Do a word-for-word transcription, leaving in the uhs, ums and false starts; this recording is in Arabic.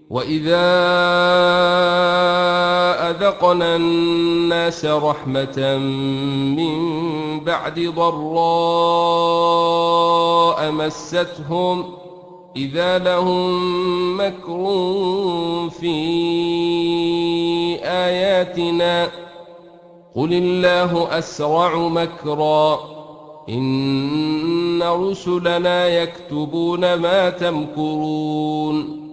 وإذا أذقنا الناس رحمة من بعد ضراء مستهم إذا لهم مكر في آياتنا قل الله أسرع مكرا إن رسلنا يكتبون ما تمكرون